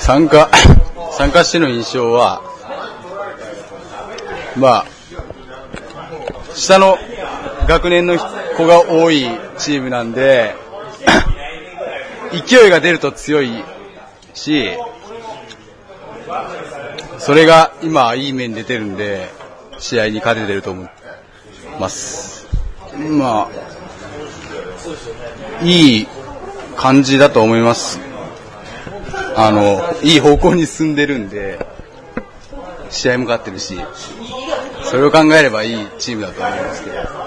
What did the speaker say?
参加しての印象は、下の学年の子が多いチームなんで、勢いが出ると強いし、それが今いい面に出てるんで、試合に勝ててると思います。いい感じだと思います。いい方向に進んでるんで、試合も勝ってるし、それを考えればいいチームだと思いますけど。